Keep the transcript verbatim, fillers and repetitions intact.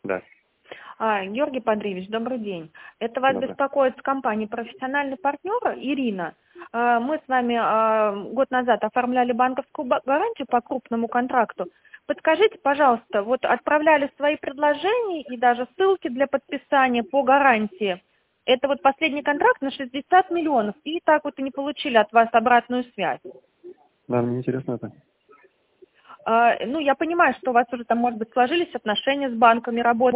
Да. А, Георгий Андреевич, добрый день. Это вас Добрый. беспокоит с компании «Профессиональный партнер» Ирина. А, Мы с вами а, год назад оформляли банковскую ба- гарантию по крупному контракту. Подскажите, пожалуйста, вот отправляли свои предложения и даже ссылки для подписания по гарантии. Это вот последний контракт на шестьдесят миллионов, и так вот и не получили от вас обратную связь. Да, мне интересно это. А, Ну, я понимаю, что у вас уже там, может быть, сложились отношения с банками, работы.